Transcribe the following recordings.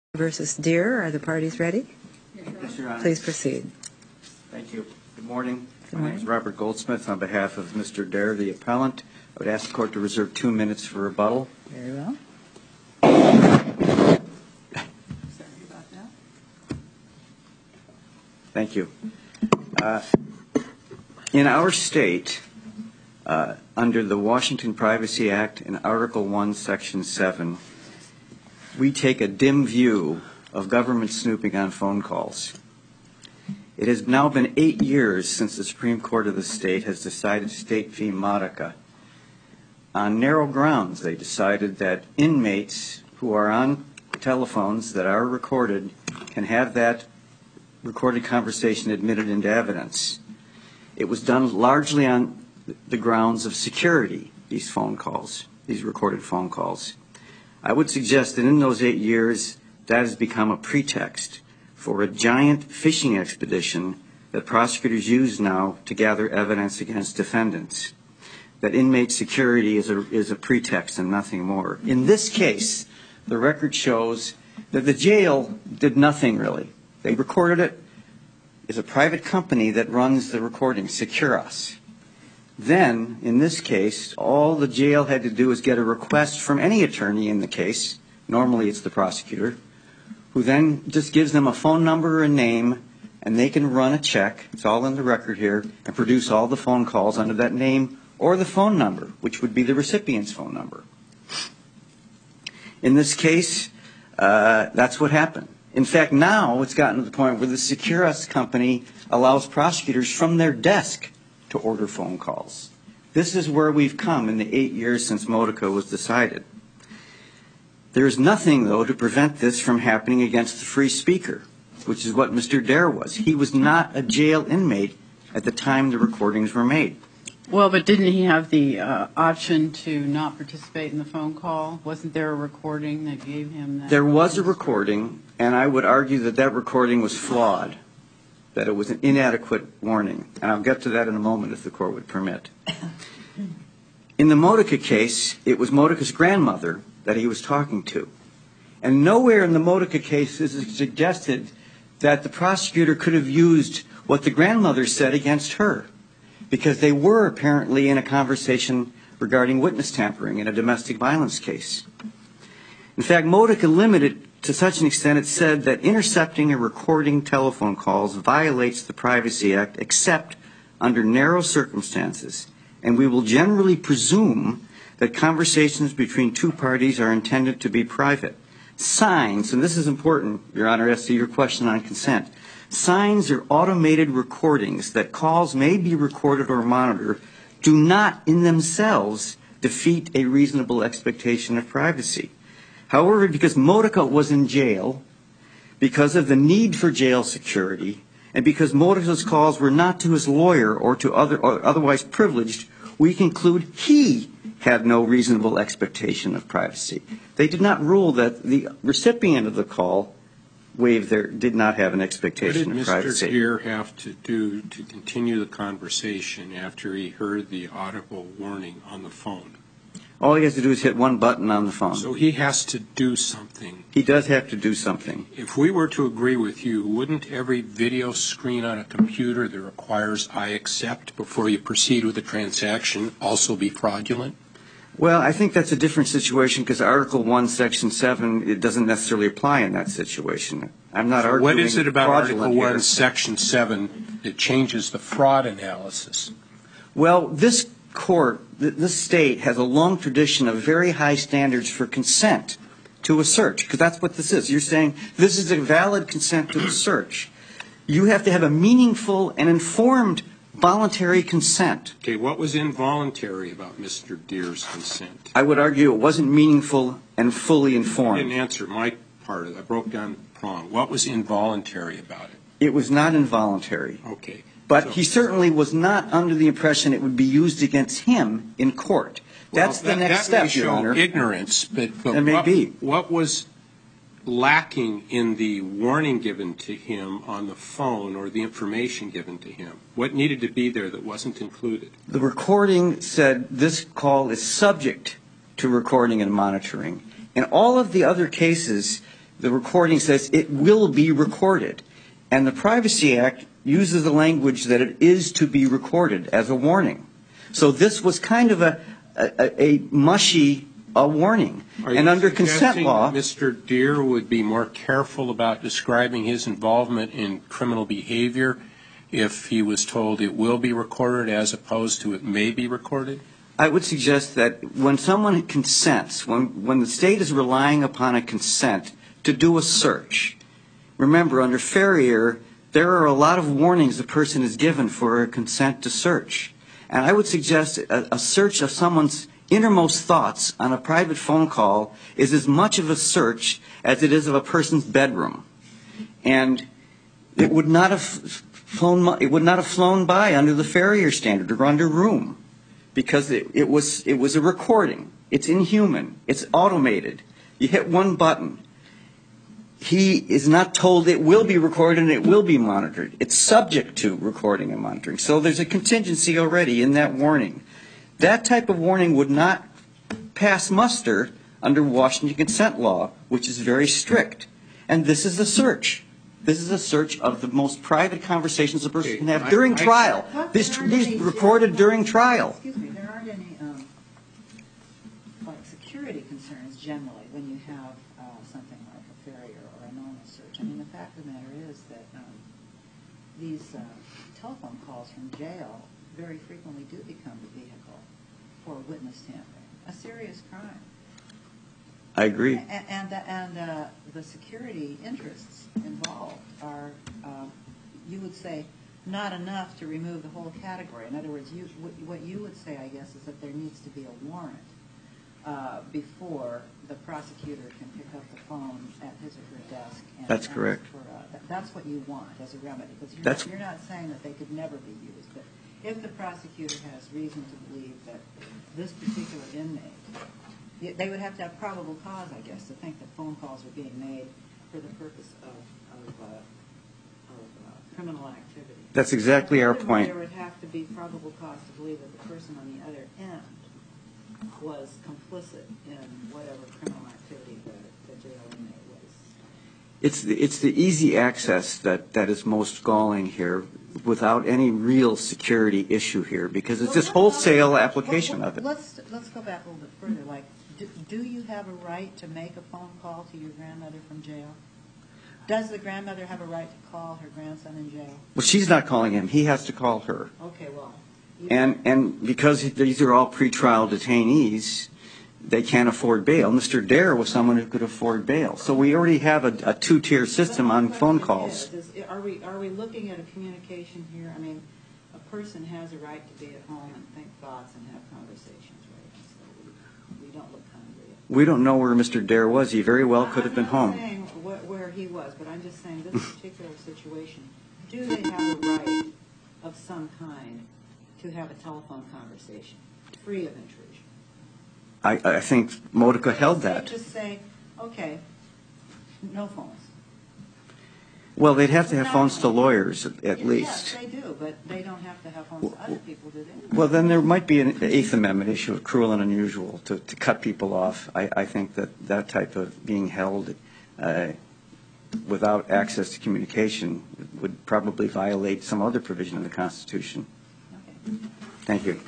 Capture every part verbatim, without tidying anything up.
versus Deere. Are the parties ready? Yes, Your Honor. Please proceed. Thank you. Good morning. Good My name is Robert Goldsmith on behalf of Mister Deere, the appellant. I would ask the court to reserve two minutes for rebuttal. Very well. Thank you. Uh, in our state, uh, under the Washington Privacy Act in Article one, Section seven, we take a dim view of government snooping on phone calls. It has now been eight years since the Supreme Court of the state has decided State v. Modica. On narrow grounds, they decided that inmates who are on telephones that are recorded can have that recorded conversation admitted into evidence. It was done largely on the grounds of security, these phone calls, these recorded phone calls. I would suggest that in those eight years, that has become a pretext for a giant fishing expedition that prosecutors use now to gather evidence against defendants. That inmate security is a, is a pretext and nothing more. In this case, the record shows that the jail did nothing really. They recorded it. It's a private company that runs the recording, Securos. Then, in this case, all the jail had to do is get a request from any attorney in the case, normally it's the prosecutor, who then just gives them a phone number or a name, and they can run a check, it's all in the record here, and produce all the phone calls under that name or the phone number, which would be the recipient's phone number. In this case, uh, that's what happened. In fact, now it's gotten to the point where the Securos company allows prosecutors from their desk to order phone calls. This is where we've come in the eight years since Modica was decided. There is nothing, though, to prevent this from happening against the free speaker, which is what Mister Deere was. He was not a jail inmate at the time the recordings were made. Well, but didn't he have the uh, option to not participate in the phone call? Wasn't there a recording that gave him that? There was a recording, and I would argue that that recording was flawed, that it was an inadequate warning. And I'll get to that in a moment if the court would permit. In the Modica case, it was Modica's grandmother that he was talking to. And nowhere in the Modica case is it suggested that the prosecutor could have used what the grandmother said against her, because they were apparently in a conversation regarding witness tampering in a domestic violence case. In fact, Modica limited to such an extent it said that intercepting or recording telephone calls violates the Privacy Act except under narrow circumstances, and we will generally presume that conversations between two parties are intended to be private. Signs, and this is important, Your Honor, as to your question on consent, signs or automated recordings that calls may be recorded or monitored do not in themselves defeat a reasonable expectation of privacy. However, because Modica was in jail, because of the need for jail security, and because Modica's calls were not to his lawyer or to other or otherwise privileged, we conclude he had no reasonable expectation of privacy. They did not rule that the recipient of the call waived their, did not have an expectation of privacy. What did Mister Deere have to do to continue the conversation after he heard the audible warning on the phone? All he has to do is hit one button on the phone. So he has to do something. He does have to do something. If we were to agree with you, wouldn't every video screen on a computer that requires I accept before you proceed with a transaction also be fraudulent? Well, I think that's a different situation because Article one, Section seven, it doesn't necessarily apply in that situation. I'm not so arguing what is it about Article here. one, Section seven that changes the fraud analysis? Well, this court, this state, has a long tradition of very high standards for consent to a search, because that's what this is. You're saying this is a valid consent to a search. You have to have a meaningful and informed voluntary consent. Okay, what was involuntary about Mister Deere's consent? I would argue it wasn't meaningful and fully informed. You didn't answer my part of it. I broke down the prong. What was involuntary about it? It was not involuntary. Okay. But so, he certainly was not under the impression it would be used against him in court. That's well, the that, next that step, may Your show Honor. ignorance, but, but it may what, be. what was lacking in the warning given to him on the phone or the information given to him? What needed to be there that wasn't included? The recording said this call is subject to recording and monitoring. In all of the other cases, The recording says it will be recorded. And the Privacy Act uses the language that it is to be recorded as a warning. So this was kind of a, a, a mushy a warning. Are and you under consent law, Mister Deere would be more careful about describing his involvement in criminal behavior if he was told it will be recorded as opposed to it may be recorded? I would suggest that when someone consents, when, when the state is relying upon a consent to do a search, remember, under Ferrier, there are a lot of warnings the person is given for a consent to search. And I would suggest a, a search of someone's innermost thoughts on a private phone call is as much of a search as it is of a person's bedroom. And it would not have flown, it would not have flown by under the Ferrier standard or under Room, because it, it was it was a recording. It's inhuman. It's automated. You hit one button. He is not told it will be recorded and it will be monitored. It's subject to recording and monitoring. So there's a contingency already in that warning. That type of warning would not pass muster under Washington consent law, which is very strict. And this is a search. This is a search of the most private conversations a person can have I- during I- trial. But This there aren't these any- recorded during trial. Excuse me, there aren't any, um, like, security concerns generally when you have uh, something like a Ferrier or a normal search. I mean, the fact of the matter is that um, these uh, telephone calls from jail very frequently do become the vehicle for witness tampering, a serious crime. I agree. A- And, and uh, the security interests involved are, uh, you would say, not enough to remove the whole category. In other words, you, what what you would say, I guess, is that there needs to be a warrant uh, before the prosecutor can pick up the phone at his or her desk. And That's ask correct. For, uh, th- that's what you want as a remedy. Because you're, That's- not, you're not saying that they could never be used. But if the prosecutor has reason to believe that this particular inmate, y- they would have to have probable cause, I guess, to think that phone calls are being made for the purpose of, of, uh, of uh, criminal activity. That's exactly our Furthermore, point. There would have to be probable cause to believe that the person on the other end was complicit in whatever criminal activity the, the jail inmate was. It's the, it's the easy access that, that is most galling here, without any real security issue here, because it's Well, this let's- wholesale let's- application well, of it. Let's, let's go back a little bit further. Like, do, do you have a right to make a phone call to your grandmother from jail? Does the grandmother have a right to call her grandson in jail? Well, she's not calling him. He has to call her. Okay, well. you- And, and because these are all pretrial detainees, they can't afford bail. Mister Dare was someone who could afford bail. So we already have a, a two-tier system But my on phone question calls. is, is, Are we, are we looking at a communication here? I mean, a person has a right to be at home and think thoughts and have conversations, right? And so we, we don't look hungry. We don't know where Mister Dare was. He very well could have been I'm not home. saying wh- where he was, but I'm just saying this particular situation, do they have a right of some kind to have a telephone conversation, free of intrusion? I, I think Modica held They that. just say, okay, no phones. Well, they'd have to have No. phones to lawyers at, at Yes, least. they do, but they don't have to have phones to other people, do they? Well, then there might be an Eighth Amendment issue of cruel and unusual to, to cut people off. I, I think that that type of being held uh, without access to communication would probably violate some other provision of the Constitution. Okay. Thank you.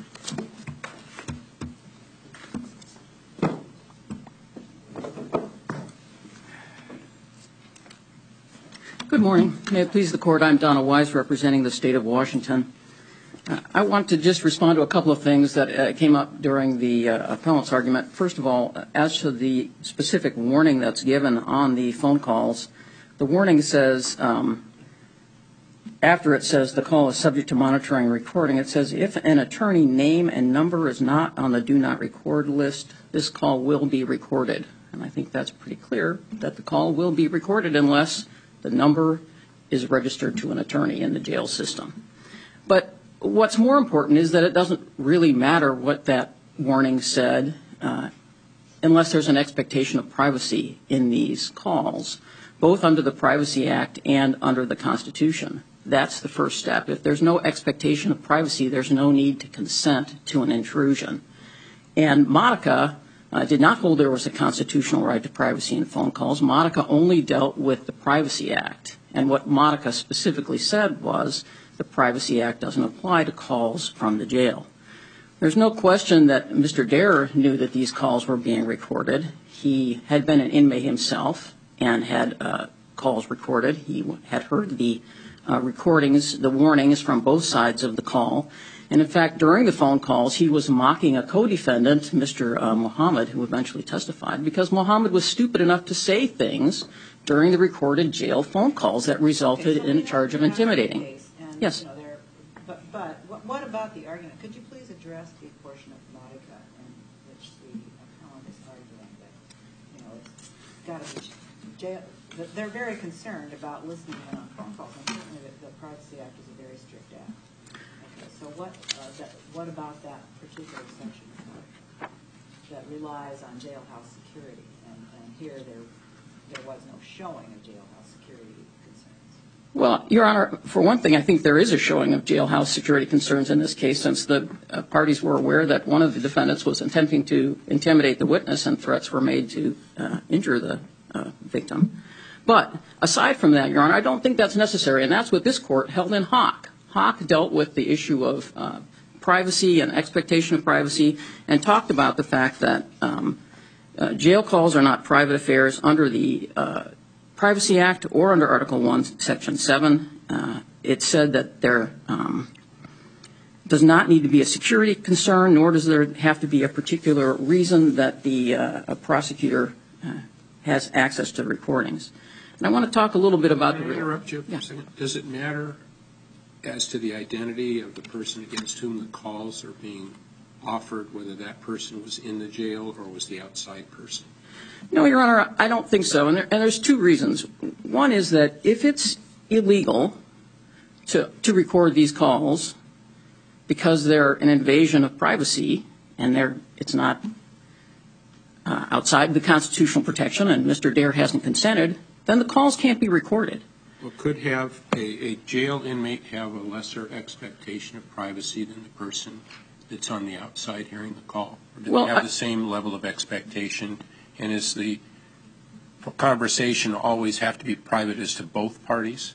Good morning. May it please the Court, I'm Donald Wise, representing the State of Washington. Uh, I want to just respond to a couple of things that uh, came up during the uh, appellant's argument. First of all, as to the specific warning that's given on the phone calls, the warning says, um, after it says the call is subject to monitoring and recording, it says if an attorney name and number is not on the do not record list, this call will be recorded. And I think that's pretty clear that the call will be recorded unless the number is registered to an attorney in the jail system. But what's more important is that it doesn't really matter what that warning said uh, unless there's an expectation of privacy in these calls, both under the Privacy Act and under the Constitution. That's the first step. If there's no expectation of privacy, there's no need to consent to an intrusion. And Modica uh, did not hold there was a constitutional right to privacy in phone calls. Modica only dealt with the Privacy Act. And what Modica specifically said was the Privacy Act doesn't apply to calls from the jail. There's no question that Mister Dare knew that these calls were being recorded. He had been an inmate himself and had uh, calls recorded. He had heard the uh, recordings, the warnings from both sides of the call. And in fact, during the phone calls, he was mocking a co-defendant, Mister Uh, Muhammad, who eventually testified, because Muhammad was stupid enough to say things during the recorded jail phone calls that resulted Okay, so in a we charge of have- we have that intimidating. case, and, Yes. you know, there- But, but what- what about the argument? Could you please address the portion of Modica in which the appellant is arguing that, you know, it's got to be jail, that they're very concerned about listening in on phone calls, and certainly the, the Privacy Act is a very strict act. Okay, so what, uh, that, what about that particular section of Modica that relies on jailhouse security? And, and here there, there was no showing of jailhouse security concerns. Well, Your Honor, for one thing, I think there is a showing of jailhouse security concerns in this case, since the uh, parties were aware that one of the defendants was attempting to intimidate the witness and threats were made to uh, injure the uh, victim. But aside from that, Your Honor, I don't think that's necessary, and that's what this court held in Hawk. Hawk dealt with the issue of uh, privacy and expectation of privacy and talked about the fact that um, uh, jail calls are not private affairs under the uh, Privacy Act or under Article one, Section seven. Uh, it said that there um, does not need to be a security concern, nor does there have to be a particular reason that the uh, a prosecutor uh, has access to the recordings. And I want to talk a little bit about Can I the... interrupt you for Yeah. a second? Does it matter as to the identity of the person against whom the calls are being offered, whether that person was in the jail or was the outside person? No, Your Honor, I don't think so. And, there, and there's two reasons. One is that if it's illegal to, to record these calls because they're an invasion of privacy and they're, it's not uh, outside the constitutional protection and Mister Dare hasn't consented, then the calls can't be recorded. Well, could have a, a jail inmate have a lesser expectation of privacy than the person that's on the outside hearing the call? Or do Well, they have I- the same level of expectation? And is the conversation always have to be private as to both parties?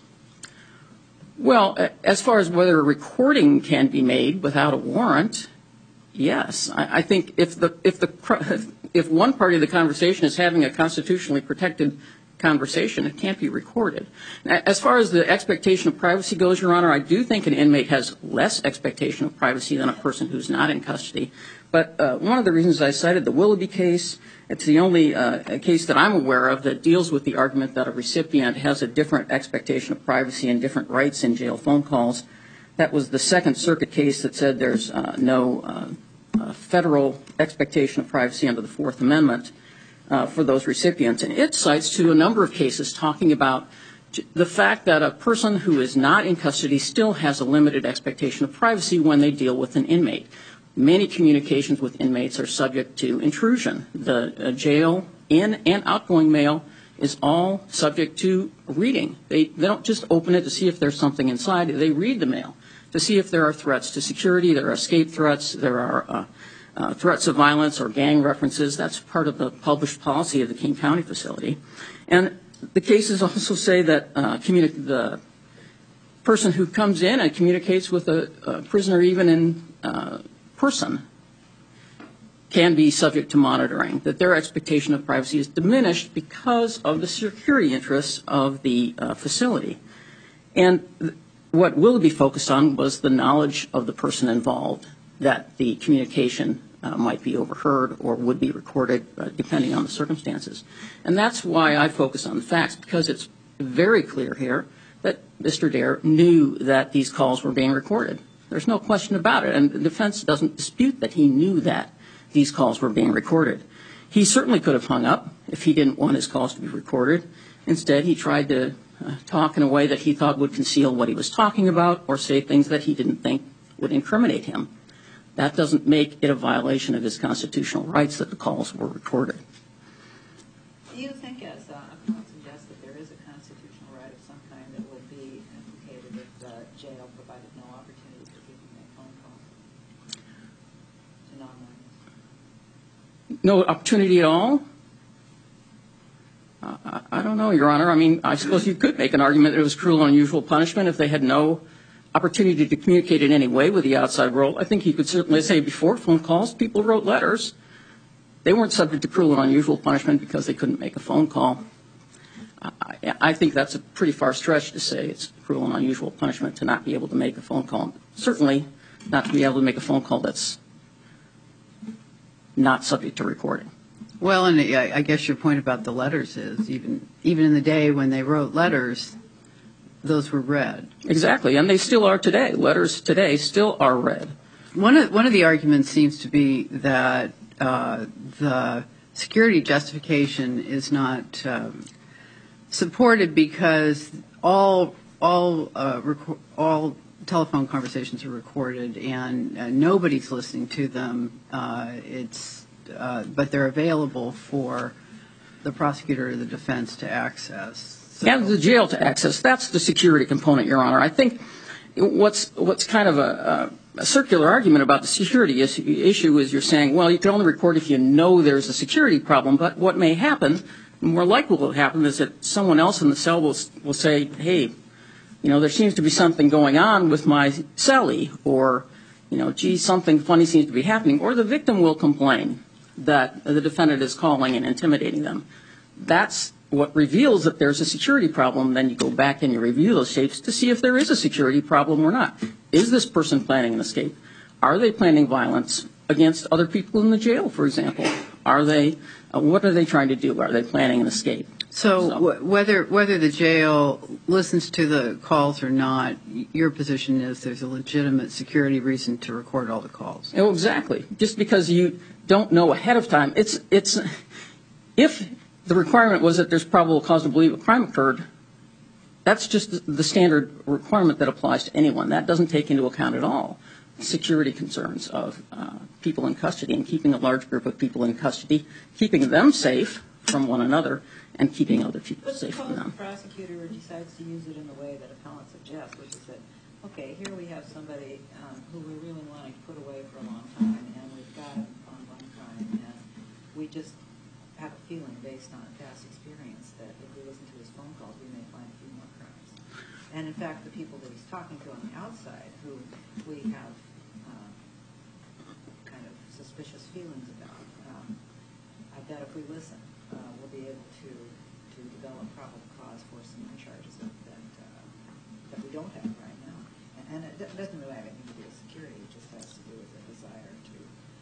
Well, a- as far as whether a recording can be made without a warrant, yes. I, I think if the if the if one party of the conversation is having a constitutionally protected conversation, it can't be recorded. As far as the expectation of privacy goes, Your Honor, I do think an inmate has less expectation of privacy than a person who's not in custody. But uh, one of the reasons I cited the Willoughby case, it's the only uh, case that I'm aware of that deals with the argument that a recipient has a different expectation of privacy and different rights in jail phone calls. That was the Second Circuit case that said there's uh, no uh, uh, federal expectation of privacy under the Fourth Amendment Uh, for those recipients. And it cites to a number of cases talking about the fact that a person who is not in custody still has a limited expectation of privacy when they deal with an inmate. Many communications with inmates are subject to intrusion. The uh, jail in and outgoing mail is all subject to reading. They, they don't just open it to see if there's something inside. They read the mail to see if there are threats to security, there are escape threats, there are uh, Uh, threats of violence or gang references. That's part of the published policy of the King County facility. And the cases also say that uh, communi- the person who comes in and communicates with a, a prisoner even in uh, person can be subject to monitoring, that their expectation of privacy is diminished because of the security interests of the uh, facility. And th- what Willoughby focused on was the knowledge of the person involved, that the communication uh, might be overheard or would be recorded uh, depending on the circumstances. And that's why I focus on the facts, because it's very clear here that Mister Dare knew that these calls were being recorded. There's no question about it, and the defense doesn't dispute that he knew that these calls were being recorded. He certainly could have hung up if he didn't want his calls to be recorded. Instead, he tried to uh, talk in a way that he thought would conceal what he was talking about or say things that he didn't think would incriminate him. That doesn't make it a violation of his constitutional rights that the calls were recorded. Do you think, as uh, appellant suggests, that there is a constitutional right of some kind that would be implicated if the jail provided no opportunity for people to make phone calls to non-minors? No opportunity at all? Uh, I, I don't know, Your Honor. I mean, I suppose you could make an argument that it was cruel and unusual punishment if they had no opportunity to communicate in any way with the outside world. I think you could certainly say before phone calls, people wrote letters. They weren't subject to cruel and unusual punishment because they couldn't make a phone call. I, I think that's a pretty far stretch to say it's cruel and unusual punishment to not be able to make a phone call. Certainly not to be able to make a phone call that's not subject to recording. Well, and I I guess your point about the letters is even even in the day when they wrote letters, those were read. Exactly, and they still are today. Letters today still are read. One of one of the arguments seems to be that uh, the security justification is not um, supported because all all uh, rec- all telephone conversations are recorded and uh, nobody's listening to them. Uh, it's uh, but they're available for the prosecutor or the defense to access. So. And the jail to access. That's the security component, Your Honor. I think what's what's kind of a, a circular argument about the security issue, issue is you're saying, well, you can only record if you know there's a security problem. But what may happen, more likely will happen, is that someone else in the cell will will say, hey, you know, there seems to be something going on with my cellie, or, you know, gee, something funny seems to be happening, or the victim will complain that the defendant is calling and intimidating them. That's what reveals that there's a security problem. Then you go back and you review those tapes to see if there is a security problem or not. Is this person planning an escape? Are they planning violence against other people in the jail, for example? Are they, uh, what are they trying to do? Are they planning an escape? So, So w- whether whether the jail listens to the calls or not, your position is there's a legitimate security reason to record all the calls. Oh, exactly. Just because you don't know ahead of time, it's it's if the requirement was that there's probable cause to believe a crime occurred, that's just the standard requirement that applies to anyone. That doesn't take into account at all security concerns of uh, people in custody and keeping a large group of people in custody, keeping them safe from one another, and keeping other people But safe from them. the prosecutor decides to use it in the way that appellant suggests, which is that, okay, here we have somebody um, who we really wanted to put away for a long time, and we've got him on one crime, and we just have a feeling based on past experience that if we listen to his phone calls, we may find a few more crimes. And in fact, the people that he's talking to on the outside, who we have uh, kind of suspicious feelings about, um, I bet if we listen, uh, we'll be able to to develop probable cause for some more charges that that, uh, that we don't have right now. And, and it d- doesn't really have anything to do with security; it just has to do with the desire to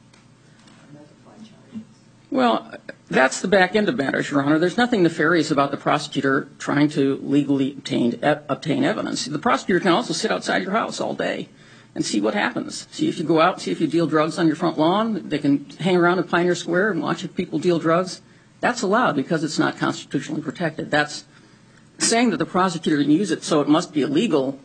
uh, multiply charges. Well, that's the back end of matters, Your Honor. There's nothing nefarious about the prosecutor trying to legally obtain, e- obtain evidence. The prosecutor can also sit outside your house all day and see what happens. See if you go out, see if you deal drugs on your front lawn. They can hang around in Pioneer Square and watch if people deal drugs. That's allowed because it's not constitutionally protected. That's saying that the prosecutor can use it so it must be illegal.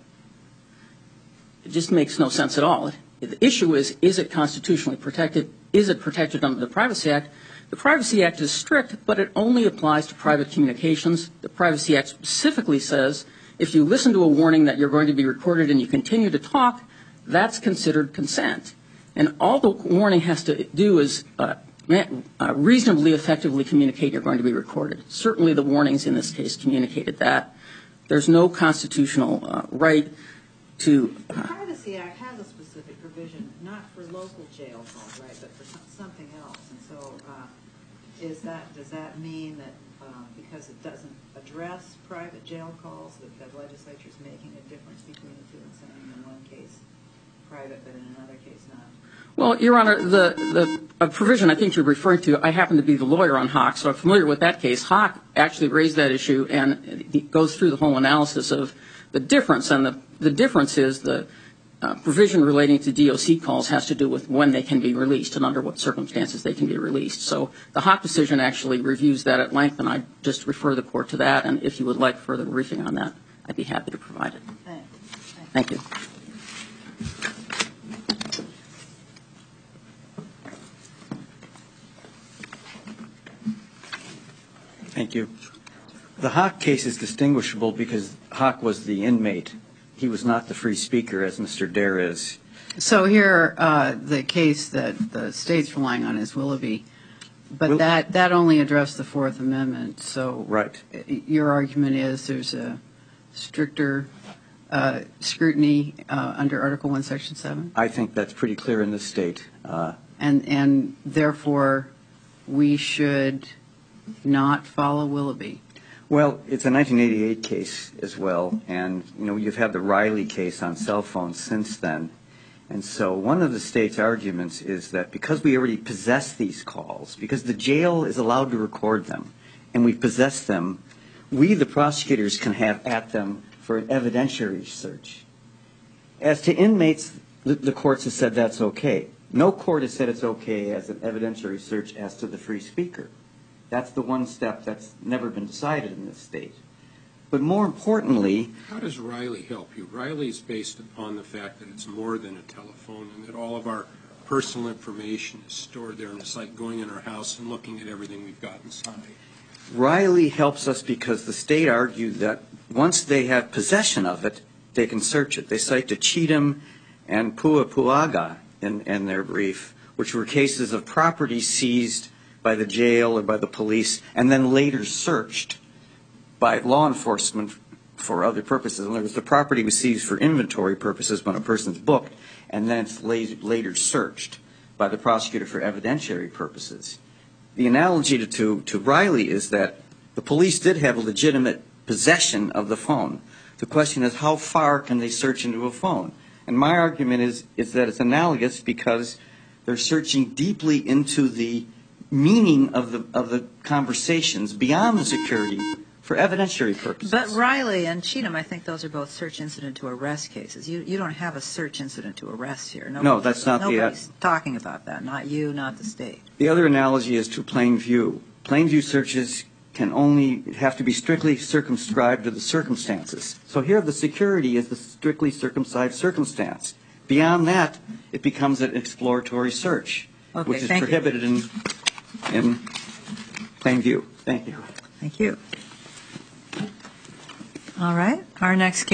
It just makes no sense at all. The issue is, is it constitutionally protected? Is it protected under the Privacy Act? The Privacy Act is strict, but it only applies to private communications. The Privacy Act specifically says if you listen to a warning that you're going to be recorded and you continue to talk, that's considered consent. And all the warning has to do is uh, uh, reasonably effectively communicate you're going to be recorded. Certainly the warnings in this case communicated that. There's no constitutional uh, right to... Uh, The Privacy Act has a specific provision, not for local jail calls, right, but for some, something else. And so uh, is that, does that mean that um, because it doesn't address private jail calls, that the legislature is making a difference between the two and saying in one case private, but in another case not? Well, Your Honor, the, the uh, provision I think you're referring to, I happen to be the lawyer on Hawk, so I'm familiar with that case. Hawk actually raised that issue, and it goes through the whole analysis of the difference. And the, the difference is the uh, provision relating to D O C calls has to do with when they can be released and under what circumstances they can be released. So the Hawk decision actually reviews that at length, and I just refer the Court to that. And if you would like further briefing on that, I'd be happy to provide it. Thanks. Thank you. Thank you. The Hawk case is distinguishable because Hawk was the inmate. He was not the free speaker, as Mister Dare is. So here, uh, the case that the state's relying on is Willoughby. But Well- that, that only addressed the Fourth Amendment, so. Right. uh, Your argument is there's a stricter uh, scrutiny uh, under Article one, Section seven? I think that's pretty clear in this state. Uh, And, and therefore, we should not follow Willoughby. Well, it's a nineteen eighty-eight case as well, and, you know, you've had the Riley case on cell phones since then. And so one of the state's arguments is that because we already possess these calls, because the jail is allowed to record them, and we possess them, we, the prosecutors, can have at them for an evidentiary search. As to inmates, the, the courts have said that's okay. No court has said it's okay as an evidentiary search as to the free speaker. That's the one step that's never been decided in this state. But more importantly, How does Riley help you? Riley is based upon the fact that it's more than a telephone and that all of our personal information is stored there, and it's like going in our house and looking at everything we've got inside. Riley helps us because the state argued that once they have possession of it, they can search it. They cite to Cheatham and Puapuaga in, in their brief, which were cases of property seized by the jail or by the police and then later searched by law enforcement for other purposes. In other words, the property was seized for inventory purposes when a person's booked, and then it's later searched by the prosecutor for evidentiary purposes. The analogy to, to, to Riley is that the police did have a legitimate possession of the phone. The question is, how far can they search into a phone? And my argument is, is that it's analogous because they're searching deeply into the meaning of the, of the conversations beyond the security for evidentiary purposes. But Riley and Cheatham, I think those are both search incident to arrest cases. You you don't have a search incident to arrest here. Nobody, No, that's not the- Nobody's talking about that. Not you, not the state. The other analogy is to plain view. Plain view searches can only have to be strictly circumscribed to the circumstances. So here the security is the strictly circumscribed circumstance. Beyond that, it becomes an exploratory search, Okay, which is thank you. prohibited in, in plain view. Thank you. Thank you. All right. Our next case.